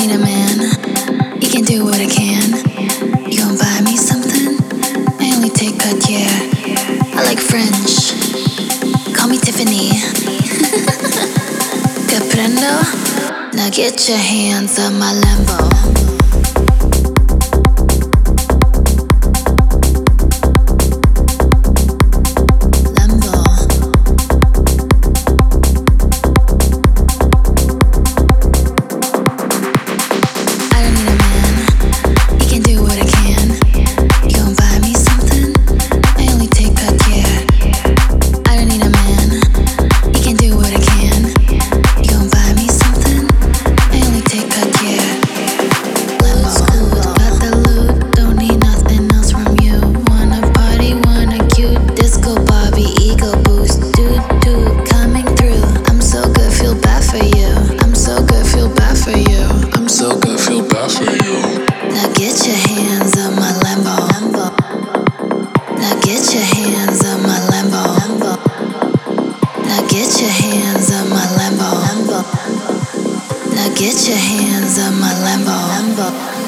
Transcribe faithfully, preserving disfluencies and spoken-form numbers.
need a man. He can do what I can. You gon' buy me something? I only take Cartier. I like French. Call me Tiffany. Te prendo? Now get your hands on my Lambo. Get your hands on my Lambo. Lambo.